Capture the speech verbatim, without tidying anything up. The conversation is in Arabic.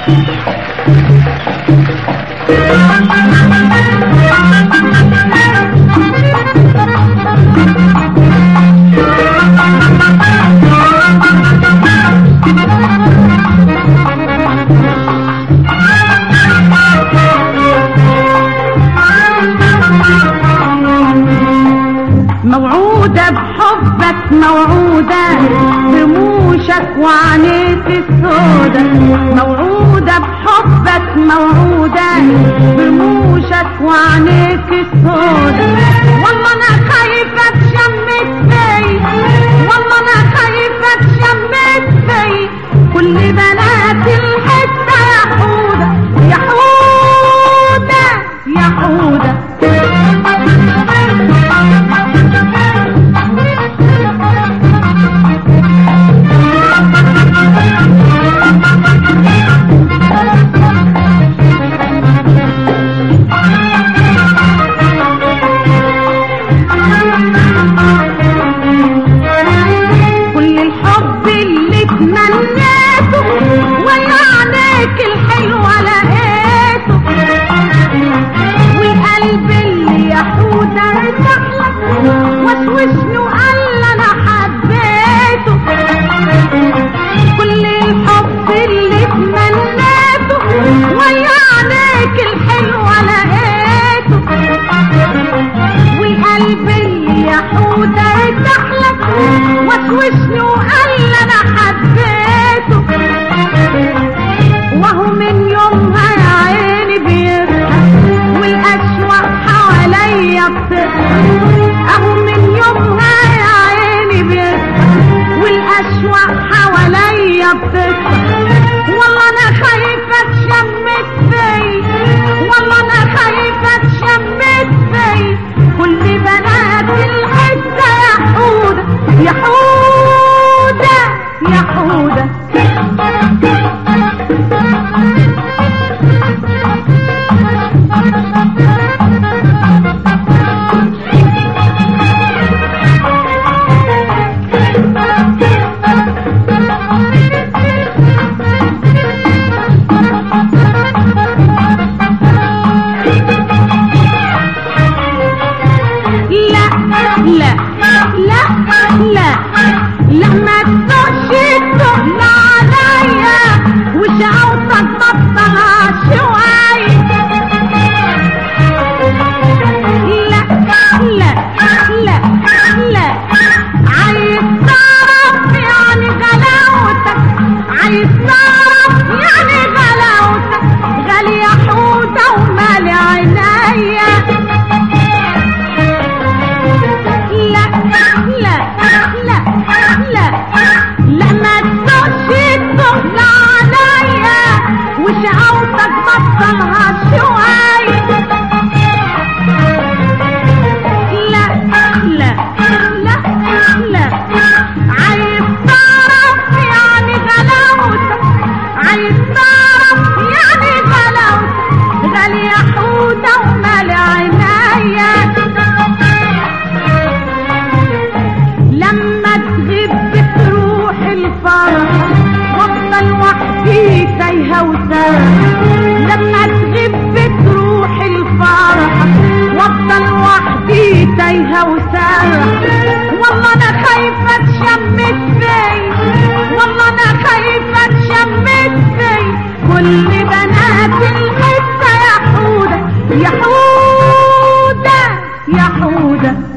موعودة بحبك، موعودة برموشك وعينيك السودا، موعودة بحبك، موعودة برموشك وعينيك السودا. والله انا خايفة تشمت في، والله انا خايفة تشمت في كل بنات الحتة يا حودة يا حودة يا حودة. كل الحب اللي تمنيته ويا عينيك الحلوة لقيته، والقلب اللي يا حودة ارتاحلك وشوشني وقال انا حبيته. كل الحب اللي تمنيته ويا عينيك الحلوة لقيته، والقلب اللي يا حودة ارتاحلك وشوشني وقال انا حبيته. وهو من يومها يا عيني بيضحك والاشواق حواليا بتضحك، اهو من يومها يا عيني بيضحك والاشواق حواليا بتضحك. والله انا خايفة تشمت في، والله انا خايفة تشمت في كل بنات الحتة يا حودة يا حودة يا حودة. لا لا لا لا ما تسوقش التقل عليا وشقوطك بطلها شوية. لا لا لا لا عايز تعرف يعني غلاوتك، عايز تعرف يعني غلاوتك غالية يا حودة ومالي عينيا. لا لا لا لا لا ما تسوقش التقل عليا وشقوطك بطلها شوية. لا لا لا لا عايز تعرف يعني غلاوتك، عايز تعرف يعني غلاوتك غالية يا حودة ومالي عينيا. لما تغيب بتروح الفرح وافضل وحدي تايهة وسارح، لما تغيب بتروح الفرح وافضل وحدي تايهة وسارح. والله انا خايفة تشمت في، والله انا خايفة تشمت في كل بنات الحتة يا حودة يا حودة يا حودة.